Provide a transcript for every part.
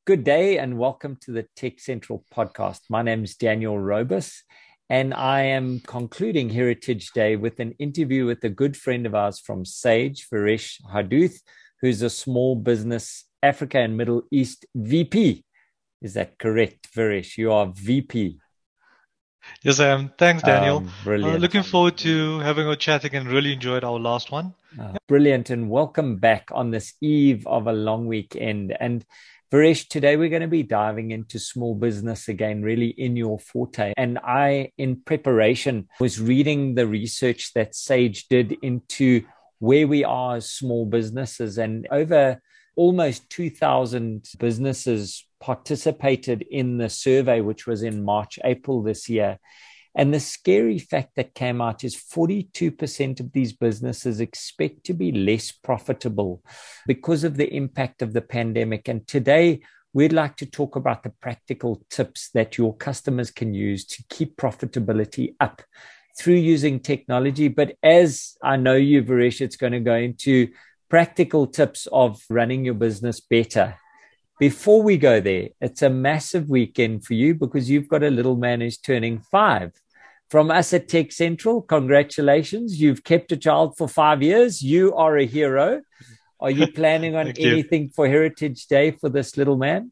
Good day and welcome to the Tech Central podcast. My name is Daniel Robus, and I am concluding Heritage Day with an interview with a good friend of ours from Sage, Varesh Harduth, who's a small business Africa and Middle East VP. Is that correct, Varesh? You are VP. Yes, I am. Thanks, Daniel. Brilliant. Looking forward to having a chat again. Really enjoyed our last one. Brilliant. And welcome back on this eve of a long weekend. And Varesh, today we're going to be diving into small business again, really in your forte. And I, in preparation, was reading the research that Sage did into where we are as small businesses. And over almost 2,000 businesses participated in the survey, which was in March, April this year. And the scary fact that came out is 42% of these businesses expect to be less profitable because of the impact of the pandemic. And today, we'd like to talk about the practical tips that your customers can use to keep profitability up through using technology. But as I know you, Varesh, it's going to go into practical tips of running your business better. Before we go there, it's a massive weekend for you because you've got a little man who's turning 5. From us at Tech Central, congratulations. You've kept a child for 5 years. You are a hero. Are you planning on anything for Heritage Day for this little man?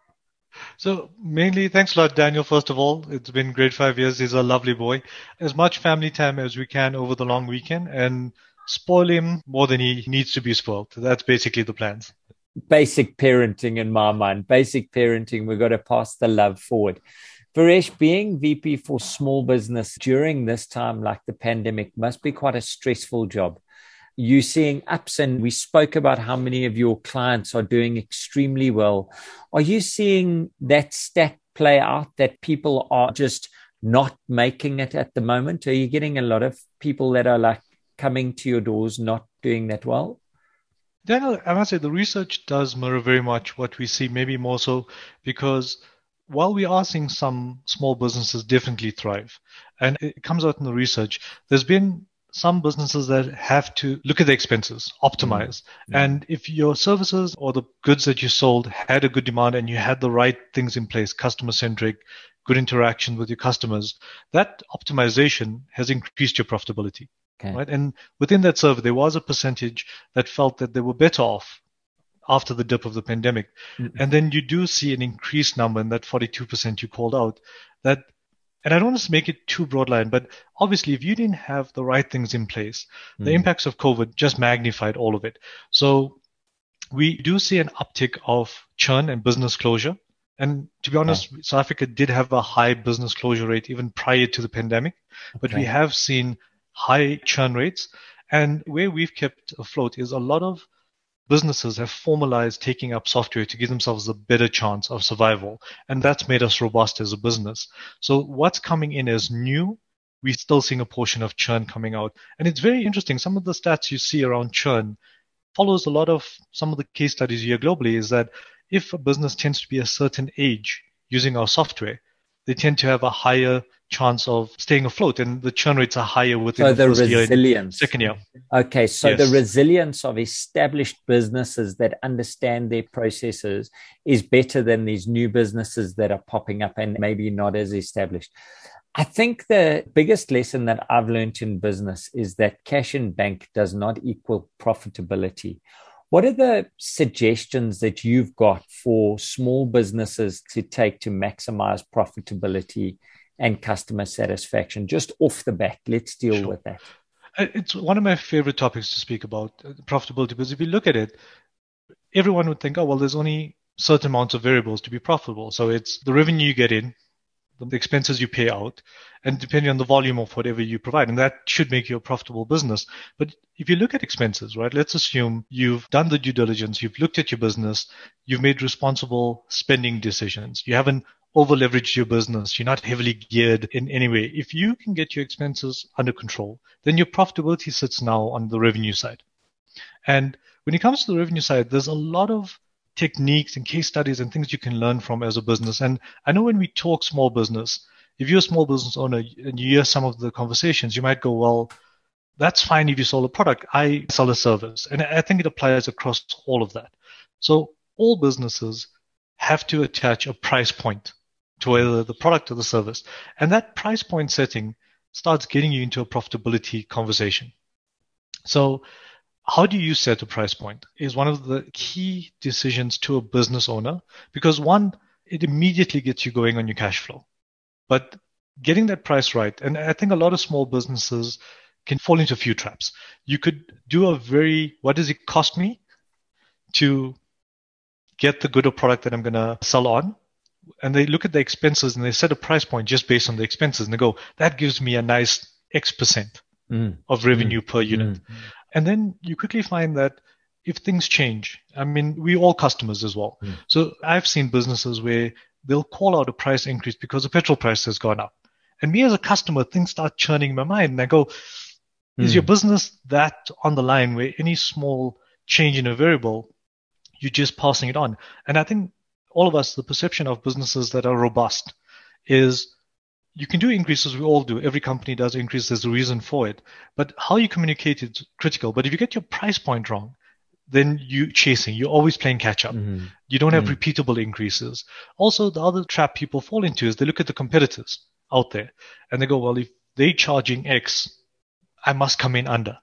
So mainly, thanks a lot, Daniel, first of all. It's been great 5 years. He's a lovely boy. As much family time as we can over the long weekend and spoil him more than he needs to be spoiled. That's basically the plans. Basic parenting in my mind. Basic parenting. We've got to pass the love forward. Varesh, being VP for small business during this time like the pandemic must be quite a stressful job. You're seeing ups, and we spoke about how many of your clients are doing extremely well. Are you seeing that stat play out, that people are just not making it at the moment? Are you getting a lot of people that are like coming to your doors not doing that well? Daniel, I must say the research does mirror very much what we see, maybe more so because while we are seeing some small businesses definitely thrive, and it comes out in the research, there's been some businesses that have to look at the expenses, optimize. And if your services or the goods that you sold had a good demand and you had the right things in place, customer-centric, good interaction with your customers, that optimization has increased your profitability. Okay. Right? And within that survey, there was a percentage that felt that they were better off after the dip of the pandemic. And then you do see an increased number in that 42% you called out. That, and I don't want to make it too broad line, but obviously if you didn't have the right things in place, the impacts of COVID just magnified all of it. So we do see an uptick of churn and business closure. And to be honest, South Africa did have a high business closure rate even prior to the pandemic, but we have seen high churn rates. And where we've kept afloat is a lot of businesses have formalized taking up software to give themselves a better chance of survival. And that's made us robust as a business. So what's coming in as new, we're still seeing a portion of churn coming out. And it's very interesting. Some of the stats you see around churn follows a lot of some of the case studies here globally, is that if a business tends to be a certain age using our software, they tend to have a higher chance of staying afloat, and the churn rates are higher within the first year and second year. Okay, so the resilience of established businesses that understand their processes is better than these new businesses that are popping up and maybe not as established. I think the biggest lesson that I've learned in business is that cash in bank does not equal profitability. What are the suggestions that you've got for small businesses to take to maximize profitability and customer satisfaction? Just off the bat, let's deal with that. It's one of my favorite topics to speak about, profitability, because if you look at it, everyone would think, oh, well, there's only certain amounts of variables to be profitable. So it's the revenue you get in, the expenses you pay out, and depending on the volume of whatever you provide. And that should make you a profitable business. But if you look at expenses, right, let's assume you've done the due diligence, you've looked at your business, you've made responsible spending decisions. You haven't over leveraged your business. You're not heavily geared in any way. If you can get your expenses under control, then your profitability sits now on the revenue side. And when it comes to the revenue side, there's a lot of techniques and case studies and things you can learn from as a business. And I know when we talk small business, if you're a small business owner and you hear some of the conversations, you might go, well, that's fine if you sell a product. I sell a service. And I think it applies across all of that. So all businesses have to attach a price point to either the product or the service. And that price point setting starts getting you into a profitability conversation. So how do you set a price point is one of the key decisions to a business owner, because one, it immediately gets you going on your cash flow. But getting that price right, and I think a lot of small businesses can fall into a few traps. You could do what does it cost me to get the good or product that I'm going to sell on? And they look at the expenses and they set a price point just based on the expenses. And they go, that gives me a nice X% of revenue per unit. And then you quickly find that if things change, I mean, we all customers as well. So I've seen businesses where they'll call out a price increase because the petrol price has gone up. And me as a customer, things start churning in my mind. And I go, is your business that on the line where any small change in a variable, you're just passing it on? And I think all of us, the perception of businesses that are robust is you can do increases. We all do. Every company does increase. There's a reason for it. But how you communicate is critical. But if you get your price point wrong, then you're chasing. You're always playing catch up. You don't have repeatable increases. Also, the other trap people fall into is they look at the competitors out there and they go, well, if they're charging X, I must come in under.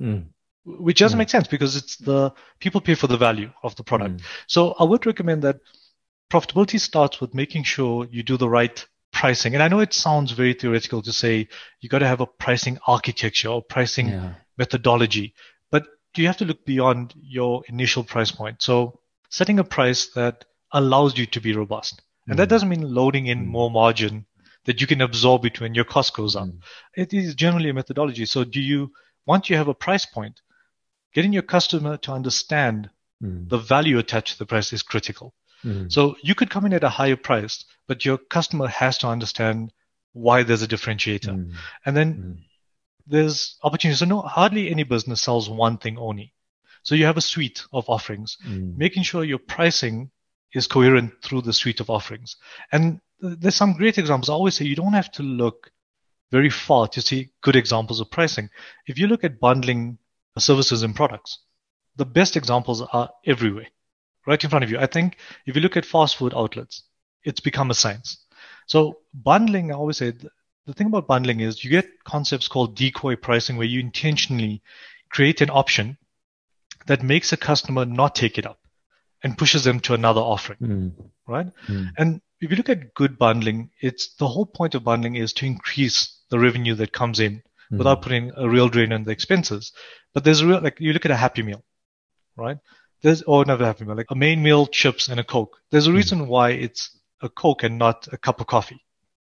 Which doesn't make sense because it's the people pay for the value of the product. So I would recommend that profitability starts with making sure you do the right pricing. And I know it sounds very theoretical to say you got to have a pricing architecture or pricing methodology, but you have to look beyond your initial price point. So setting a price that allows you to be robust. And that doesn't mean loading in more margin that you can absorb it when your cost goes up. It is generally a methodology. So once you have a price point, getting your customer to understand the value attached to the price is critical. So you could come in at a higher price, but your customer has to understand why there's a differentiator. And then there's opportunities. So hardly any business sells one thing only. So you have a suite of offerings, making sure your pricing is coherent through the suite of offerings. And there's some great examples. I always say you don't have to look very far to see good examples of pricing. If you look at bundling services and products, the best examples are everywhere, right in front of you. I think if you look at fast food outlets, it's become a science. So bundling, I always say, the thing about bundling is you get concepts called decoy pricing where you intentionally create an option that makes a customer not take it up and pushes them to another offering, right? And if you look at good bundling, the whole point of bundling is to increase the revenue that comes in without putting a real drain on the expenses. But there's you look at a Happy Meal, right? Not a Happy Meal, like a main meal, chips, and a Coke. There's a reason why it's a Coke and not a cup of coffee.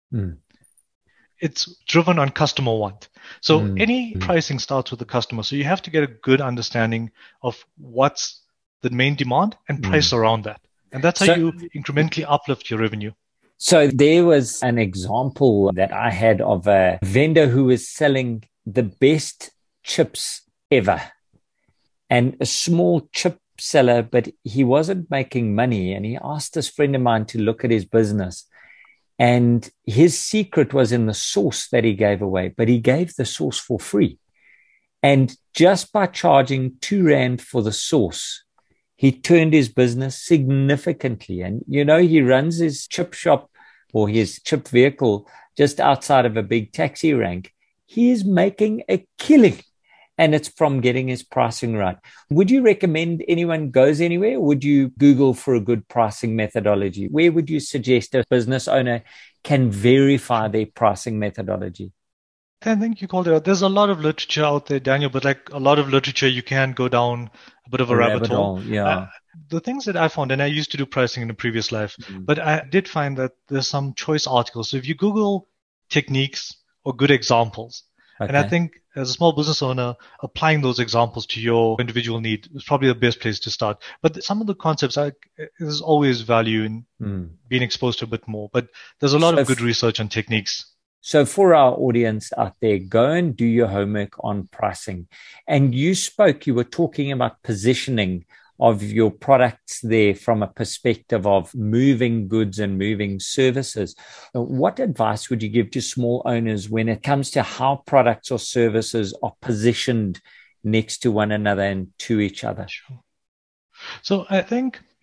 It's driven on customer want. So any pricing starts with the customer. So you have to get a good understanding of what's the main demand and price around that. And that's how you incrementally uplift your revenue. So there was an example that I had of a vendor who was selling the best chips ever, and a small chip seller, but he wasn't making money. And he asked this friend of mine to look at his business. And his secret was in the sauce that he gave away, but he gave the sauce for free. And just by charging R2 for the sauce, he turned his business significantly. And, he runs his chip shop or his chip vehicle just outside of a big taxi rank. He is making a killing. And it's from getting his pricing right. Would you recommend anyone goes anywhere? Or would you Google for a good pricing methodology? Where would you suggest a business owner can verify their pricing methodology? I think you called it out. There's a lot of literature out there, Daniel, but like a lot of literature, you can go down a bit of a rabbit hole. Yeah. The things that I found, and I used to do pricing in a previous life, but I did find that there's some choice articles. So if you Google techniques or good examples, and I think as a small business owner, applying those examples to your individual need is probably the best place to start. But some of the concepts, there's always value in being exposed to a bit more. But there's a lot of good research on techniques. So for our audience out there, go and do your homework on pricing. And you were talking about positioning of your products there from a perspective of moving goods and moving services. What advice would you give to small owners when it comes to how products or services are positioned next to one another and to each other? Sure. So I think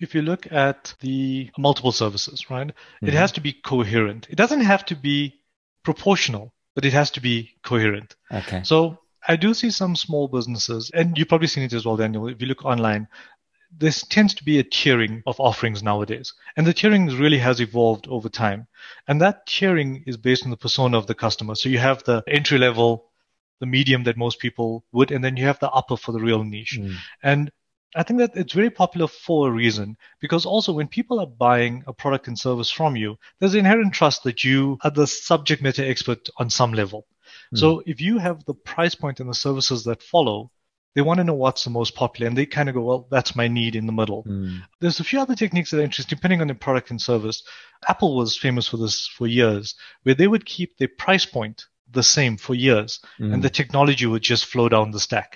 if you look at the multiple services, right, Mm-hmm. it has to be coherent. It doesn't have to be proportional, but it has to be coherent. Okay. So I do see some small businesses, and you've probably seen it as well, Daniel. If you look online, there tends to be a tiering of offerings nowadays. And the tiering really has evolved over time. And that tiering is based on the persona of the customer. So you have the entry level, the medium that most people would, and then you have the upper for the real niche. And I think that it's very popular for a reason, because also when people are buying a product and service from you, there's inherent trust that you are the subject matter expert on some level. So if you have the price point and the services that follow, they want to know what's the most popular, and they kind of go, well, that's my need in the middle. There's a few other techniques that are interesting, depending on the product and service. Apple was famous for this for years, where they would keep their price point the same for years, and the technology would just flow down the stack.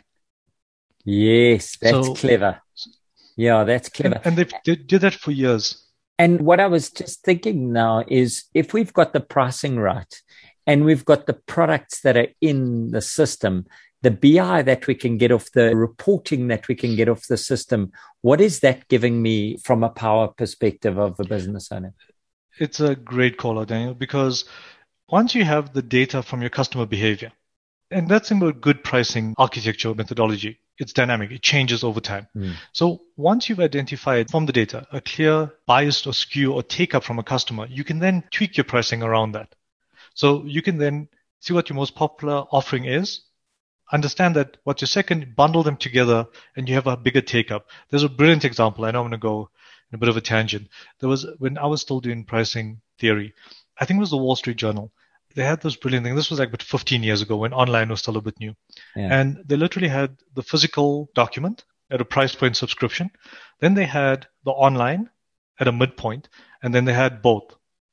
Yes, that's clever. Yeah, that's clever. And they did that for years. And what I was just thinking now is, if we've got the pricing right and we've got the products that are in the system, the BI that we can get off, the reporting that we can get off the system, what is that giving me from a power perspective of a business owner? It's a great call out, Daniel, because once you have the data from your customer behavior, and that's about good pricing architecture methodology, it's dynamic, it changes over time. So once you've identified from the data a clear bias or skew or take up from a customer, you can then tweak your pricing around that. So you can then see what your most popular offering is, understand that what's your second, bundle them together, and you have a bigger take up. There's a brilliant example. I know I'm going to go in a bit of a tangent. There was, when I was still doing pricing theory, I think it was the Wall Street Journal. They had this brilliant thing. This was like about 15 years ago when online was still a bit new. And they literally had the physical document at a price point subscription. Then they had the online at a midpoint, and then they had both.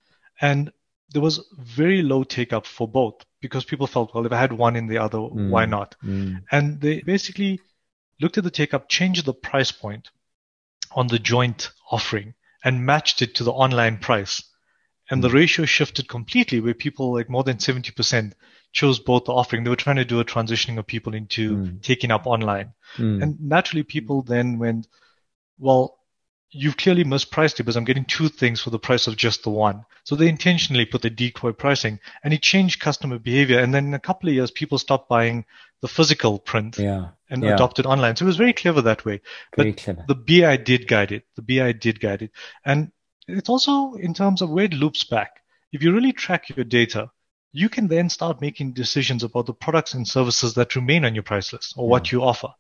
And there was very low take up for both, because people felt, well, if I had one in the other, why not? And they basically looked at the take up, changed the price point on the joint offering, and matched it to the online price. And the ratio shifted completely, where people, like more than 70%, chose both the offering. They were trying to do a transitioning of people into taking up online. And naturally, people then went, well, you've clearly mispriced it because I'm getting two things for the price of just the one. So they intentionally put the decoy pricing, and it changed customer behavior. And then in a couple of years, people stopped buying the physical print and adopted online. So it was very clever that way. But the BI did guide it. The BI did guide it. And it's also in terms of where it loops back. If you really track your data, you can then start making decisions about the products and services that remain on your price list, or what you offer.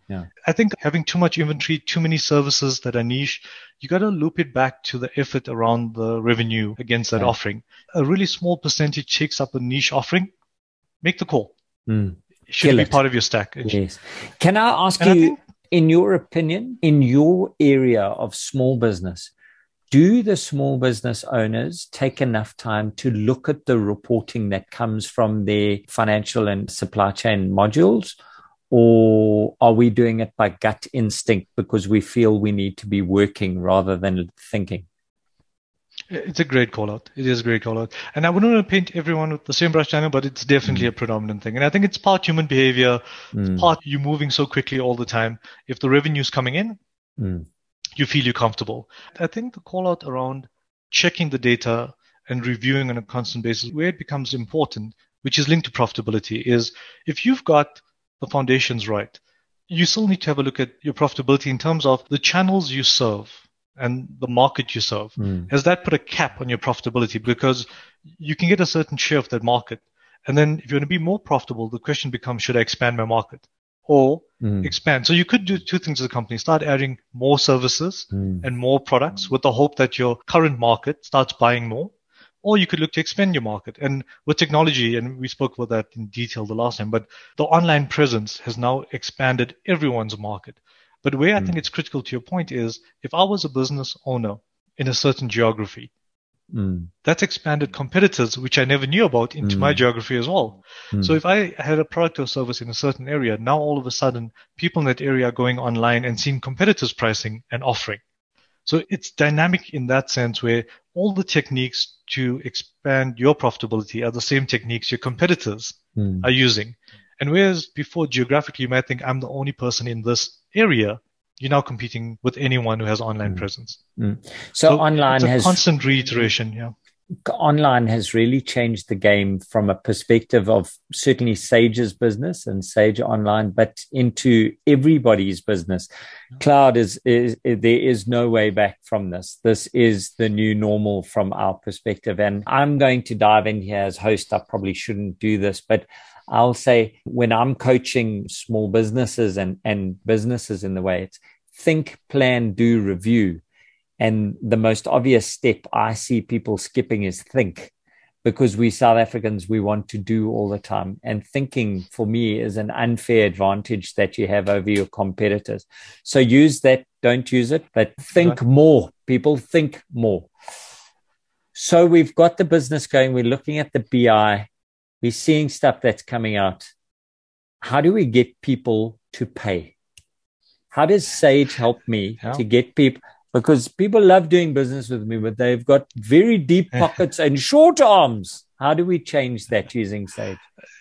I think having too much inventory, too many services that are niche, you got to loop it back to the effort around the revenue against that offering. A really small percentage takes up a niche offering. Make the call. It should be part of your stack. Yes. Can I ask you, in your opinion, in your area of small business, do the small business owners take enough time to look at the reporting that comes from their financial and supply chain modules? Or are we doing it by gut instinct because we feel we need to be working rather than thinking? It's a great call out. It is a great call out. And I wouldn't want to paint everyone with the same brush, channel, but it's definitely a predominant thing. And I think it's part human behavior, it's part you moving so quickly all the time. If the revenue's coming in, you feel you're comfortable. I think the call out around checking the data and reviewing on a constant basis, where it becomes important, which is linked to profitability, is if you've got the foundations right, you still need to have a look at your profitability in terms of the channels you serve and the market you serve. Has that put a cap on your profitability? Because you can get a certain share of that market. And then if you want to be more profitable, the question becomes, should I expand my market or expand? So you could do two things as a company: start adding more services and more products with the hope that your current market starts buying more. Or you could look to expand your market. And with technology, and we spoke about that in detail the last time, but the online presence has now expanded everyone's market. But where I think it's critical to your point is, if I was a business owner in a certain geography, that's expanded competitors, which I never knew about, into my geography as well. So if I had a product or service in a certain area, now all of a sudden, people in that area are going online and seeing competitors' pricing and offering. So it's dynamic in that sense, where all the techniques to expand your profitability are the same techniques your competitors are using. And whereas before, geographically, you might think I'm the only person in this area, you're now competing with anyone who has online presence. So online it's a constant reiteration. Yeah. Online has really changed the game from a perspective of certainly Sage's business and Sage Online, but into everybody's business. Cloud there is no way back from this. This is the new normal from our perspective. And I'm going to dive in here as host. I probably shouldn't do this, but I'll say when I'm coaching small businesses and businesses in the way, it's think, plan, do, review. And the most obvious step I see people skipping is think, because we South Africans, we want to do all the time. And thinking for me is an unfair advantage that you have over your competitors. So use that, don't use it, but think more. People think more. So we've got the business going. We're looking at the BI. We're seeing stuff that's coming out. How do we get people to pay? How does Sage help me to get people? Because people love doing business with me, but they've got very deep pockets and short arms. How do we change that using Sage?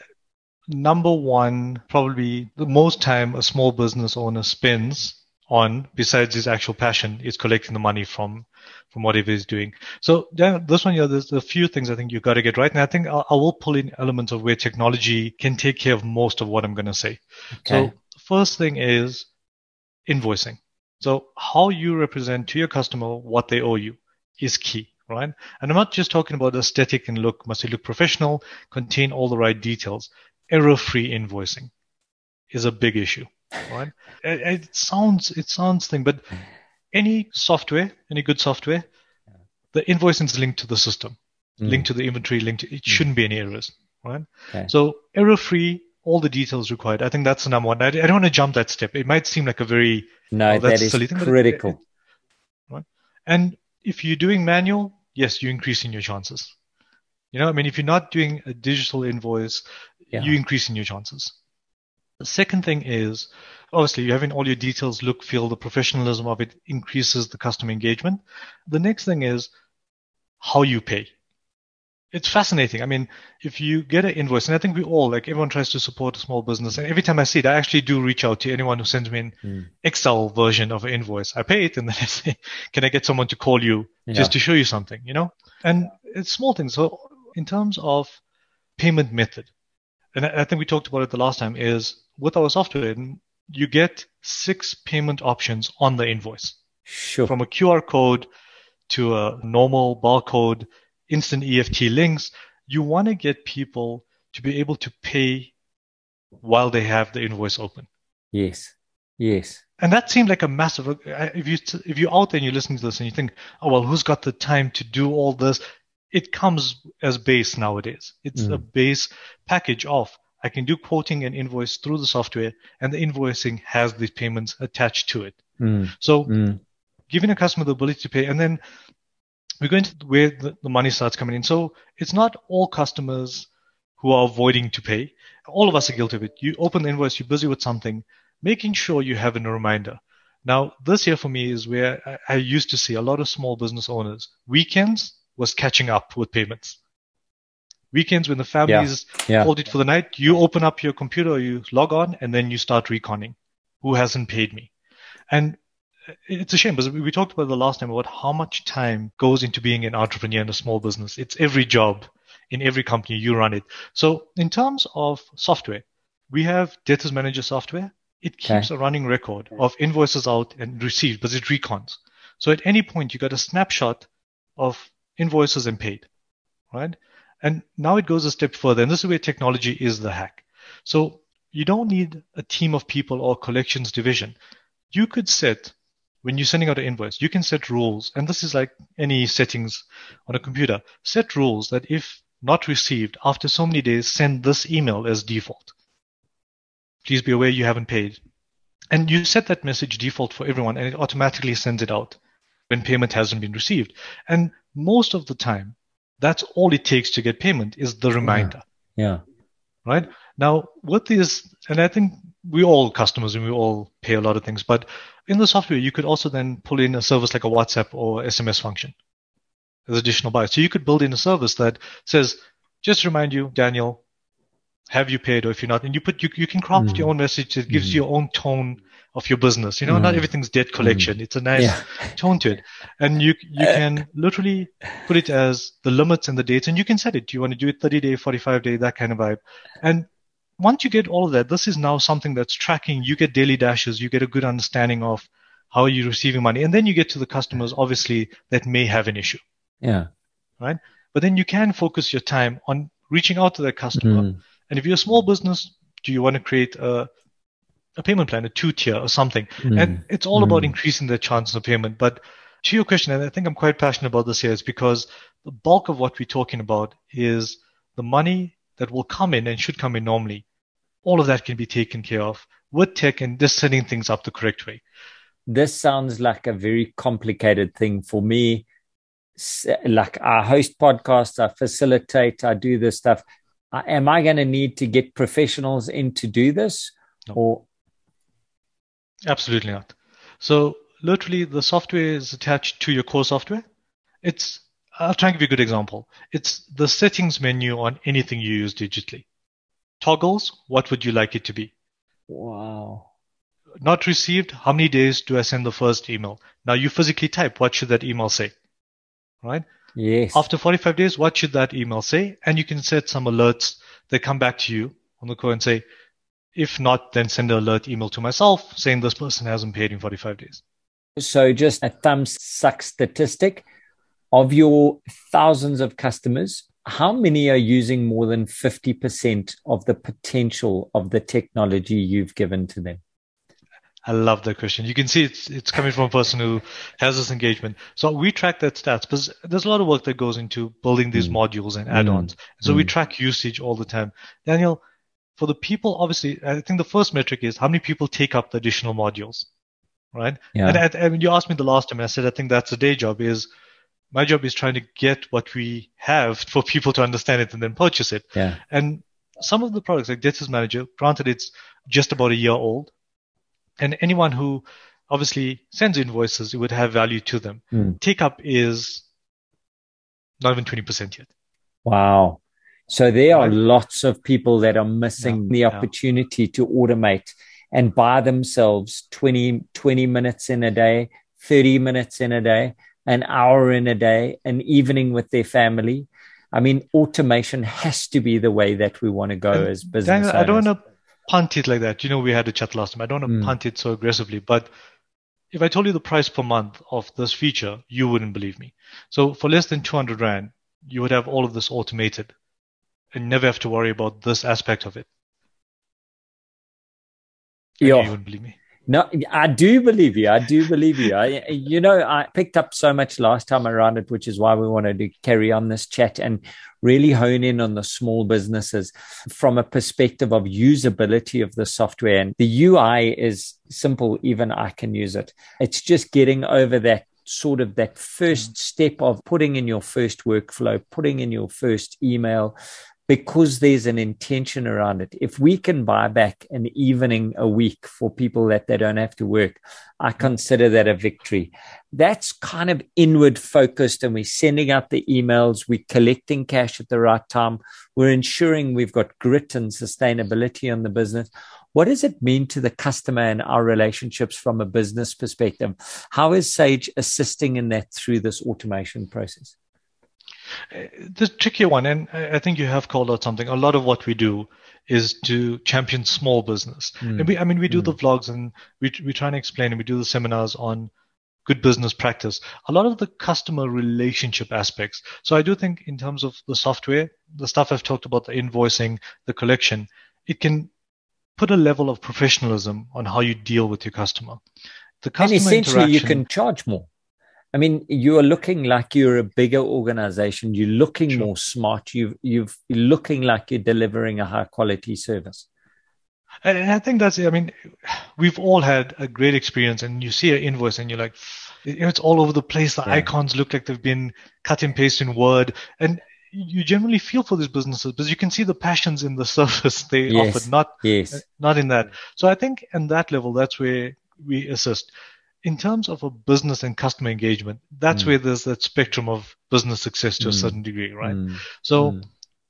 Number one, probably the most time a small business owner spends on, besides his actual passion, is collecting the money from whatever he's doing. So this one, there's a few things I think you've got to get right. And I think I will pull in elements of where technology can take care of most of what I'm going to say. Okay. So the first thing is invoicing. So how you represent to your customer what they owe you is key, right? And I'm not just talking about aesthetic and look. Must it look professional, contain all the right details. Error-free invoicing is a big issue, right? It sounds thing, but any software, any good software, the invoicing is linked to the system, linked to the inventory, it shouldn't be any errors, right? Okay. So error-free, all the details required. I think that's the number one. I don't want to jump that step. It might seem like a very that is silly thing, critical. Right? And if you're doing manual, yes, you're increasing your chances. If you're not doing a digital invoice, you're increasing your chances. The second thing is, obviously, you're having all your details look, feel, the professionalism of it increases the customer engagement. The next thing is how you pay. It's fascinating. If you get an invoice, and I think we all, everyone tries to support a small business. And every time I see it, I actually do reach out to anyone who sends me an Excel version of an invoice. I pay it and then I say, can I get someone to call you just to show you something, And it's small things. So in terms of payment method, and I think we talked about it the last time, is with our software, you get 6 payment options on the invoice. Sure. From a QR code to a normal barcode, instant EFT links. You want to get people to be able to pay while they have the invoice open. Yes. And that seemed like a massive, if you're out there and you're listening to this and you think, oh, well, who's got the time to do all this? It comes as base nowadays. It's a base package of, I can do quoting and invoice through the software, and the invoicing has these payments attached to it. So giving a customer the ability to pay, and then we're going to where the money starts coming in. So it's not all customers who are avoiding to pay. All of us are guilty of it. You open the invoice, you're busy with something, making sure you have a reminder. Now, this here for me is where I used to see a lot of small business owners. Weekends was catching up with payments. Weekends when the families called it for the night, you open up your computer, or you log on, and then you start reconning. Who hasn't paid me? And it's a shame because we talked about the last time about how much time goes into being an entrepreneur in a small business. It's every job in every company you run it. So in terms of software, we have Debtors Manager software. It keeps a running record of invoices out and received, but it recons. So at any point, you got a snapshot of invoices and paid, right? And now it goes a step further, and this is where technology is the hack. So you don't need a team of people or collections division. You could set, when you're sending out an invoice, you can set rules, and this is like any settings on a computer. Set rules that if not received after so many days, send this email as default. Please be aware you haven't paid. And you set that message default for everyone, and it automatically sends it out when payment hasn't been received. And most of the time, that's all it takes to get payment is the reminder. Yeah. Right? Now, with this, and I think we all customers and we all pay a lot of things, but in the software, you could also then pull in a service like a WhatsApp or SMS function as additional buy. So you could build in a service that says, just remind you, Daniel, have you paid, or if you're not, and you can craft your own message that gives your own tone of your business. Not everything's debt collection. It's a nice tone to it. And you can literally put it as the limits and the dates, and you can set it. Do you want to do it 30-day, 45-day, that kind of vibe? And once you get all of that, this is now something that's tracking. You get daily dashes. You get a good understanding of how you're receiving money. And then you get to the customers, obviously, that may have an issue. Yeah. Right? But then you can focus your time on reaching out to that customer. And if you're a small business, do you want to create a payment plan, a 2-tier or something? And it's all about increasing the chances of payment. But to your question, and I think I'm quite passionate about this here, is because the bulk of what we're talking about is the money that will come in and should come in normally. All of that can be taken care of with tech and just setting things up the correct way. This sounds like a very complicated thing for me. Like, I host podcasts, I facilitate, I do this stuff. Am I going to need to get professionals in to do this? No. Or absolutely not. So literally the software is attached to your core software. I'll try and give you a good example. It's the settings menu on anything you use digitally. Toggles, what would you like it to be? Wow. Not received, how many days do I send the first email? Now you physically type, what should that email say? Right? Yes. After 45 days, what should that email say? And you can set some alerts that come back to you on the core and say, if not, then send an alert email to myself saying this person hasn't paid in 45 days. So just a thumbsuck statistic, of your thousands of customers, how many are using more than 50% of the potential of the technology you've given to them? I love that question. You can see it's coming from a person who has this engagement. So we track that stats because there's a lot of work that goes into building these modules and add-ons. So we track usage all the time. Daniel, for the people, obviously, I think the first metric is how many people take up the additional modules, right? Yeah. And you asked me the last time, and I said, I think that's a day job. My job is trying to get what we have for people to understand it and then purchase it. Yeah. And some of the products like Debtors Manager, granted it's just about a year old, and anyone who obviously sends invoices, it would have value to them. Take up is not even 20% yet. Wow. So there are lots of people that are missing the opportunity to automate and buy themselves 20 minutes in a day, 30 minutes in a day, an hour in a day, an evening with their family. I mean, automation has to be the way that we want to go as business owners. I don't want to punt it like that. We had a chat last time. I don't want to punt it so aggressively, but if I told you the price per month of this feature, you wouldn't believe me. So for less than 200 Rand, you would have all of this automated and never have to worry about this aspect of it. You wouldn't believe me. No, I do believe you. I picked up so much last time around it, which is why we wanted to carry on this chat and really hone in on the small businesses from a perspective of usability of the software. And the UI is simple. Even I can use it. It's just getting over that first step of putting in your first workflow, putting in your first email, because there's an intention around it. If we can buy back an evening a week for people that they don't have to work, I consider that a victory. That's kind of inward focused, and we're sending out the emails, we're collecting cash at the right time, we're ensuring we've got grit and sustainability on the business. What does it mean to the customer and our relationships from a business perspective? How is Sage assisting in that through this automation process? The trickier one, and I think you have called out something, a lot of what we do is to champion small business. And we do the vlogs and we try and explain, and we do the seminars on good business practice. A lot of the customer relationship aspects. So I do think in terms of the software, the stuff I've talked about, the invoicing, the collection, it can put a level of professionalism on how you deal with your custumer. The customer and essentially you can charge more. I mean, you are looking like you're a bigger organization. You're looking more smart. You're looking like you're delivering a high quality service. And I think we've all had a great experience, and you see an invoice and you're like, it's all over the place. The icons look like they've been cut and pasted in Word. And you generally feel for these businesses because you can see the passions in the service they offered, not in that. So I think in that level, that's where we assist. In terms of a business and customer engagement, that's where there's that spectrum of business success to a certain degree, right? So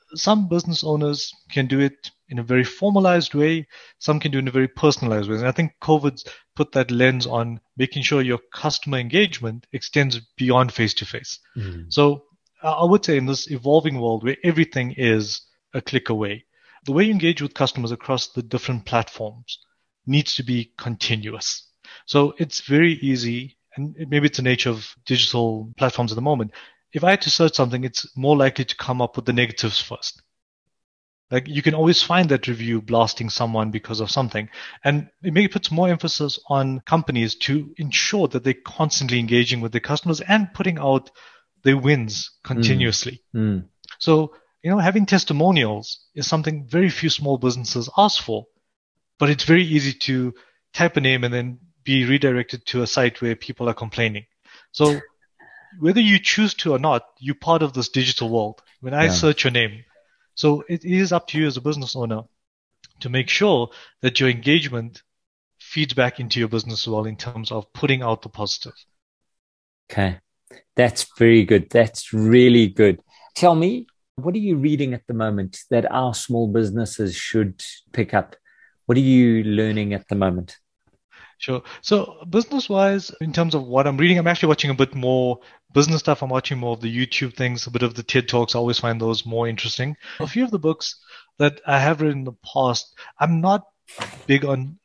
some business owners can do it in a very formalized way. Some can do it in a very personalized way. And I think COVID's put that lens on making sure your customer engagement extends beyond face to face. So I would say in this evolving world where everything is a click away, the way you engage with customers across the different platforms needs to be continuous. So it's very easy, and maybe it's the nature of digital platforms at the moment. If I had to search something, it's more likely to come up with the negatives first. Like you can always find that review blasting someone because of something. And it maybe puts more emphasis on companies to ensure that they're constantly engaging with their customers and putting out their wins continuously. So, having testimonials is something very few small businesses ask for, but it's very easy to type a name and then be redirected to a site where people are complaining. So whether you choose to or not, you're part of this digital world. When I search your name, so it is up to you as a business owner to make sure that your engagement feeds back into your business as well in terms of putting out the positive. Okay. That's very good. That's really good. Tell me, what are you reading at the moment that our small businesses should pick up? What are you learning at the moment? Sure. So business-wise, in terms of what I'm reading, I'm actually watching a bit more business stuff. I'm watching more of the YouTube things, a bit of the TED Talks. I always find those more interesting. A few of the books that I have read in the past, I'm not big on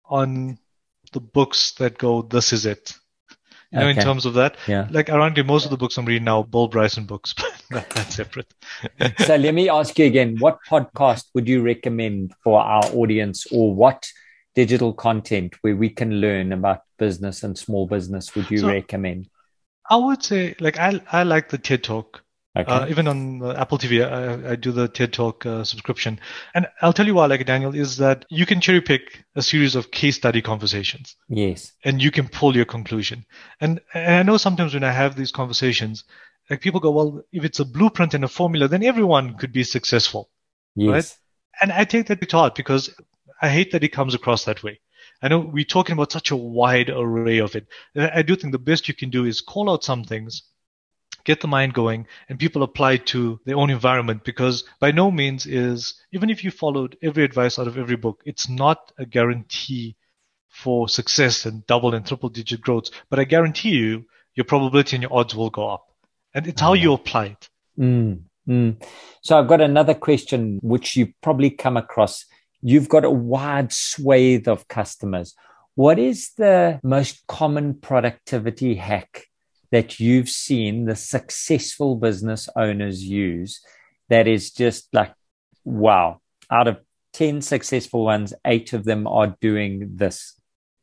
the books that go, this is it. In terms of that. Yeah. Like ironically, most of the books I'm reading now, Bill Bryson books, but that's separate. So let me ask you again, what podcast would you recommend for our audience, or what digital content where we can learn about business and small business would you recommend? I would say, like, I like the TED Talk. Okay. Even on Apple TV, I do the TED Talk subscription. And I'll tell you why I like it, Daniel, is that you can cherry pick a series of case study conversations. Yes. And you can pull your conclusion. And I know sometimes when I have these conversations, like people go, well, if it's a blueprint and a formula, then everyone could be successful. Yes. Right? And I take that to heart because I hate that it comes across that way. I know we're talking about such a wide array of it. I do think the best you can do is call out some things, get the mind going, and people apply to their own environment, because by no means is, even if you followed every advice out of every book, it's not a guarantee for success and double and triple digit growth. But I guarantee you, your probability and your odds will go up. And it's how you apply it. So I've got another question, which you probably come across. You've got a wide swathe of customers. What is the most common productivity hack that you've seen the successful business owners use that is just like, wow, out of 10 successful ones, 8 of them are doing this?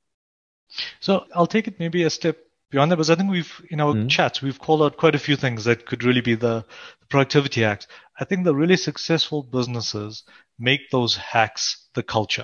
So I'll take it maybe a step beyond that, because I think in our chats, we've called out quite a few things that could really be the productivity hacks. I think the really successful businesses make those hacks the culture.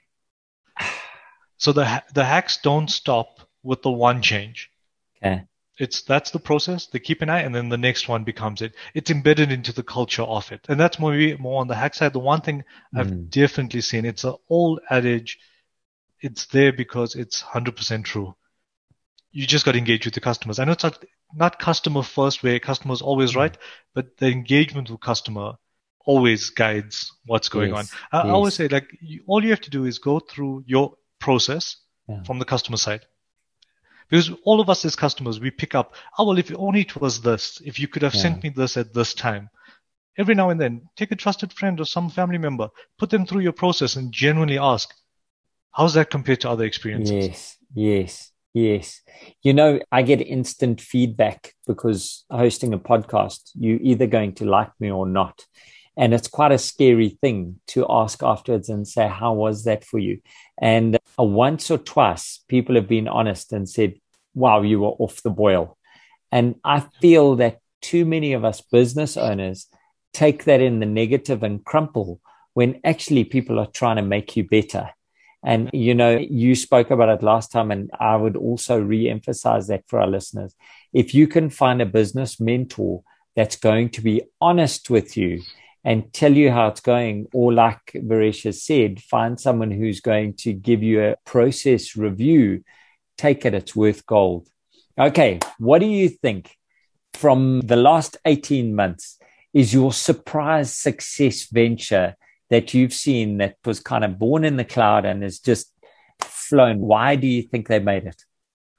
So the hacks don't stop with the one change. Okay. That's the process. They keep an eye, and then the next one becomes it. It's embedded into the culture of it. And that's more on the hack side. The one thing I've definitely seen, it's an old adage. It's there because it's 100% true. You just got to engage with the customers. I know it's not customer first, where customer's always right, but the engagement with customer always guides what's going on. I always say, like, all you have to do is go through your process from the customer side. Because all of us as customers, we pick up, well, if only it was this, if you could have sent me this at this time. Every now and then, take a trusted friend or some family member, put them through your process and genuinely ask, how's that compared to other experiences? Yes. I get instant feedback because hosting a podcast, you're either going to like me or not. And it's quite a scary thing to ask afterwards and say, how was that for you? And once or twice, people have been honest and said, wow, you were off the boil. And I feel that too many of us business owners take that in the negative and crumple when actually people are trying to make you better. And, you spoke about it last time, and I would also re-emphasize that for our listeners. If you can find a business mentor that's going to be honest with you and tell you how it's going, or like Varesh has said, find someone who's going to give you a process review, take it, it's worth gold. Okay, what do you think from the last 18 months? is your surprise success venture that you've seen that was kind of born in the cloud and has just flown? Why do you think they made it?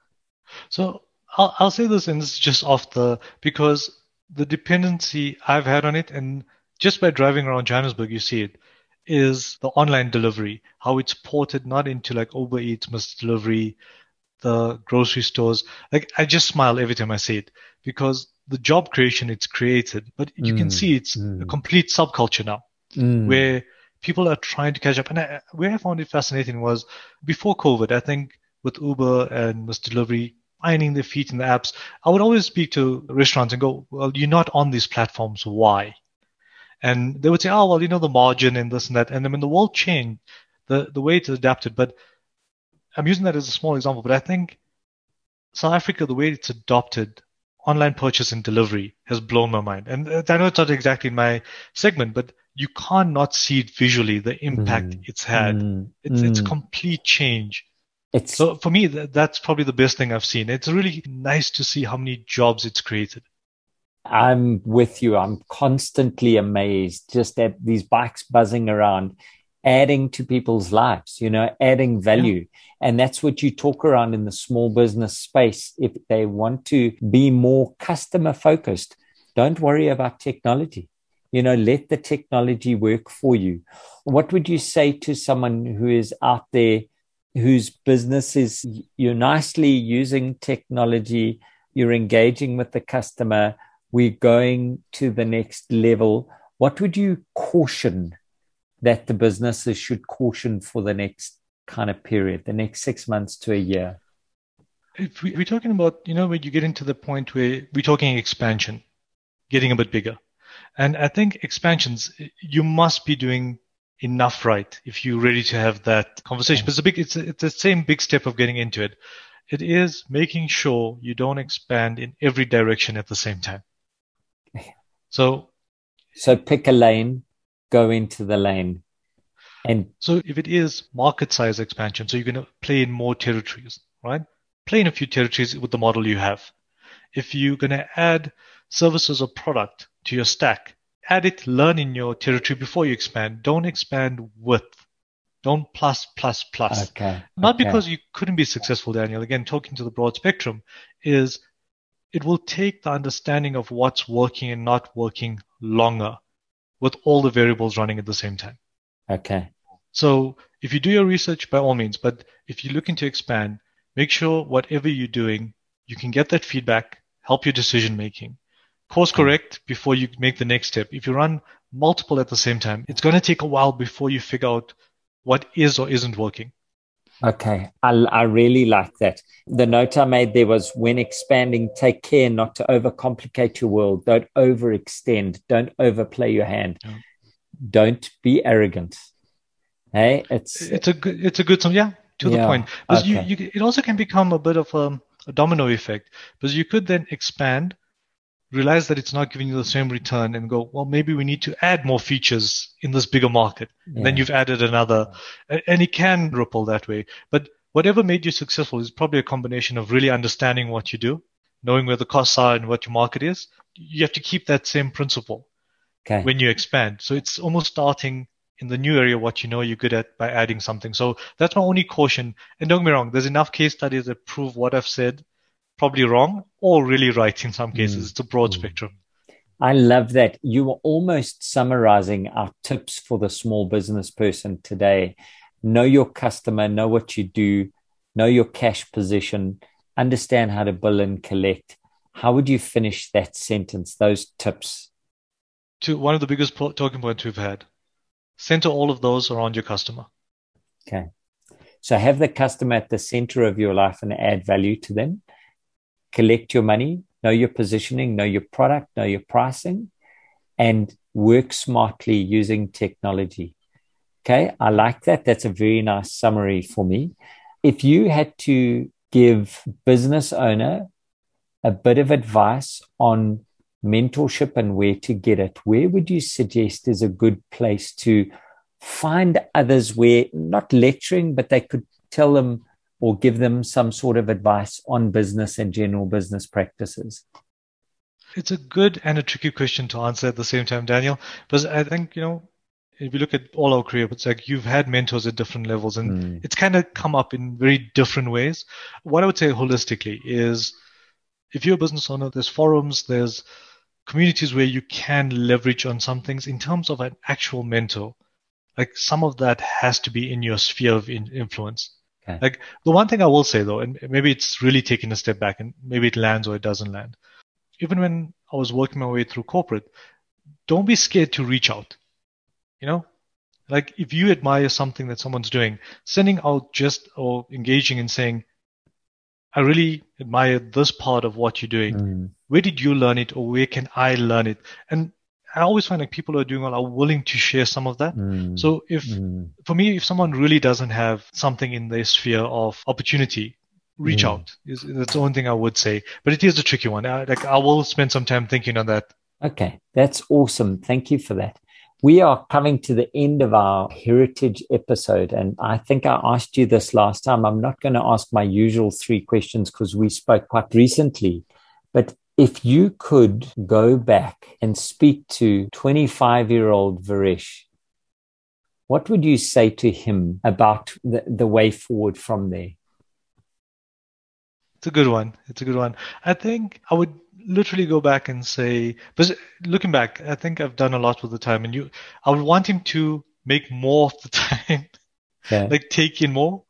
So I'll say this, and this is just because the dependency I've had on it, and just by driving around Johannesburg, you see it, is the online delivery, how it's ported not into like Uber Eats, Mr. Delivery, the grocery stores. Like I just smile every time I see it because the job creation it's created, but you can see it's a complete subculture now where people are trying to catch up. And where I found it fascinating was before COVID, I think with Uber and Mr. Delivery finding their feet in the apps, I would always speak to restaurants and go, well, you're not on these platforms. Why? And they would say, oh, well, the margin and this and that. And I mean, the world changed, the way it's adapted. But I'm using that as a small example. But I think South Africa, the way it's adopted online purchase and delivery has blown my mind. And I know it's not exactly in my segment, but you can't not see it visually, the impact it's had. It's a complete change. So for me, that's probably the best thing I've seen. It's really nice to see how many jobs it's created. I'm with you. I'm constantly amazed just at these bikes buzzing around, adding to people's lives, adding value. Yeah. And that's what you talk around in the small business space. If they want to be more customer focused, don't worry about technology. Let the technology work for you. What would you say to someone who is out there, whose business is, you're nicely using technology, you're engaging with the customer, we're going to the next level? What would you caution that the businesses should caution for the next kind of period, the next 6 months to a year? If we're talking about, when you get into the point where we're talking expansion, getting a bit bigger. And I think expansions, you must be doing enough right if you're ready to have that conversation. But it's the same big step of getting into it. It is making sure you don't expand in every direction at the same time. So pick a lane, go into the lane. And so if it is market size expansion, so you're going to play in more territories, right? Play in a few territories with the model you have. If you're going to add services or product to your stack, add it, learn in your territory before you expand. Don't expand with. Don't plus. Okay. Not because you couldn't be successful, Daniel. Again, talking to the broad spectrum is it will take the understanding of what's working and not working longer with all the variables running at the same time. Okay. So if you do your research, by all means, but if you're looking to expand, make sure whatever you're doing, you can get that feedback, help your decision making. Course correct before you make the next step. If you run multiple at the same time, it's going to take a while before you figure out what is or isn't working. Okay. I really like that. The note I made there was, when expanding, take care not to overcomplicate your world. Don't overextend. Don't overplay your hand. Yeah. Don't be arrogant. Hey, it's a good sum. Yeah, to the point. Because it also can become a bit of a domino effect, because you could then expand, realize that it's not giving you the same return, and go, well, maybe we need to add more features in this bigger market. Yeah. And then you've added another, and it can ripple that way. But whatever made you successful is probably a combination of really understanding what you do, knowing where the costs are and what your market is. You have to keep that same principle when you expand. So it's almost starting in the new area what you know you're good at by adding something. So that's my only caution. And don't get me wrong, there's enough case studies that prove what I've said probably wrong or really right in some cases. It's a broad spectrum. I love that. You were almost summarizing our tips for the small business person today. Know your customer, know what you do, know your cash position, understand how to bill and collect. How would you finish that sentence, those tips? To one of the biggest talking points we've had, center all of those around your customer. Okay. So have the customer at the center of your life and add value to them. Collect your money, know your positioning, know your product, know your pricing, and work smartly using technology. Okay, I like that. That's a very nice summary for me. If you had to give business owner a bit of advice on mentorship and where to get it, where would you suggest is a good place to find others where, not lecturing, but they could tell them or give them some sort of advice on business and general business practices? It's a good and a tricky question to answer at the same time, Daniel. Because I think, if you look at all our career, it's like you've had mentors at different levels and it's kind of come up in very different ways. What I would say holistically is if you're a business owner, there's forums, there's communities where you can leverage on some things in terms of an actual mentor. Like some of that has to be in your sphere of influence. Okay. Like the one thing I will say though, and maybe it's really taking a step back and maybe it lands or it doesn't land. Even when I was working my way through corporate, don't be scared to reach out. Like if you admire something that someone's doing, sending out just or engaging and saying, I really admire this part of what you're doing. Where did you learn it or where can I learn it? And I always find like people who are doing well are willing to share some of that. So for me, if someone really doesn't have something in their sphere of opportunity, reach out. That's the only thing I would say. But it is a tricky one. I will spend some time thinking on that. Okay, that's awesome. Thank you for that. We are coming to the end of our heritage episode. And I think I asked you this last time. I'm not going to ask my usual 3 questions because we spoke quite recently. But if you could go back and speak to 25-year-old Varesh, what would you say to him about the way forward from there? It's a good one. I think I would literally go back and say, but looking back, I think I've done a lot with the time, and I would want him to make more of the time, like take in more.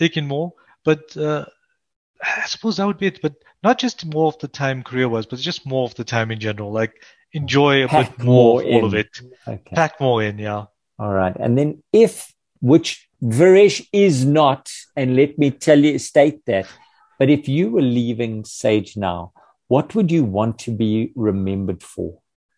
But I suppose that would be it. But not just more of the time career-wise, but just more of the time in general. Like enjoy a bit more of all of it. Okay. Pack more in, yeah. All right. And then which Varesh is not, and let me state that, but if you were leaving Sage now, what would you want to be remembered for?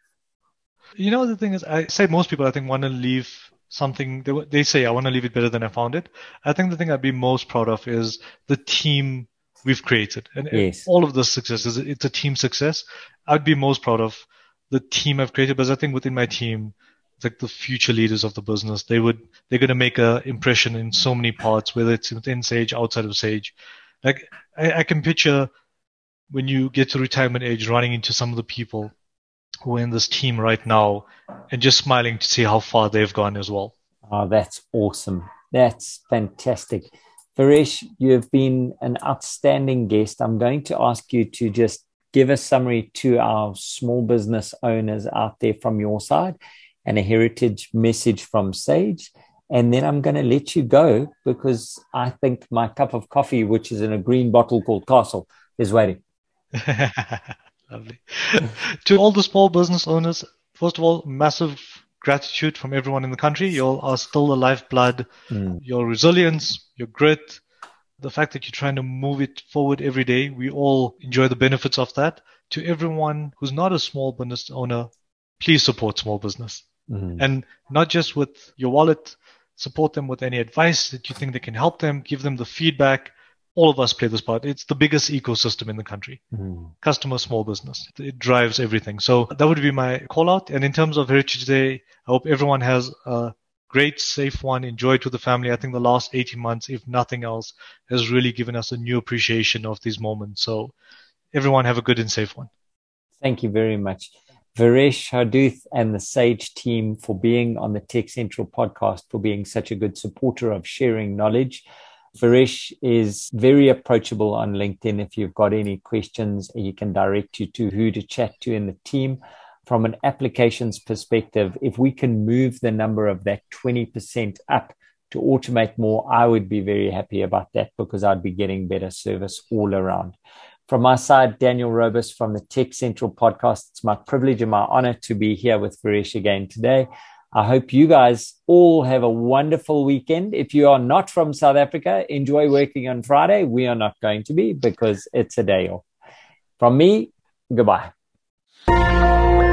The thing is, I say most people, I think, want to leave something. They say, I want to leave it better than I found it. I think the thing I'd be most proud of is the team we've created. And all of the successes, it's a team success. I'd be most proud of the team I've created, because I think within my team, it's like the future leaders of the business. They're going to make an impression in so many parts, whether it's within Sage, outside of Sage. Like I can picture when you get to retirement age, running into some of the people who are in this team right now and just smiling to see how far they've gone as well. Oh, that's awesome. That's fantastic. Varesh, you have been an outstanding guest. I'm going to ask you to just give a summary to our small business owners out there from your side and a heritage message from Sage. And then I'm going to let you go because I think my cup of coffee, which is in a green bottle called Castle, is waiting. Lovely. To all the small business owners, first of all, massive gratitude from everyone in the country. You all are still the lifeblood. Your resilience, your grit, the fact that you're trying to move it forward every day. We all enjoy the benefits of that. To everyone who's not a small business owner, please support small business. And not just with your wallet, support them with any advice that you think that can help them, give them the feedback. All of us play this part. It's the biggest ecosystem in the country. Customer, small business. It drives everything. So that would be my call out. And in terms of Heritage Day, I hope everyone has a great, safe one. Enjoy it with the family. I think the last 18 months, if nothing else, has really given us a new appreciation of these moments. So everyone have a good and safe one. Thank you very much. Varesh Harduth and the Sage team for being on the Tech Central podcast, for being such a good supporter of sharing knowledge. Varesh is very approachable on LinkedIn. If you've got any questions, he can direct you to who to chat to in the team. From an applications perspective, if we can move the number of that 20% up to automate more, I would be very happy about that because I'd be getting better service all around. From my side, Daniel Robus from the Tech Central podcast. It's my privilege and my honor to be here with Varesh again today. I hope you guys all have a wonderful weekend. If you are not from South Africa, enjoy working on Friday. We are not going to be because it's a day off. From me, goodbye.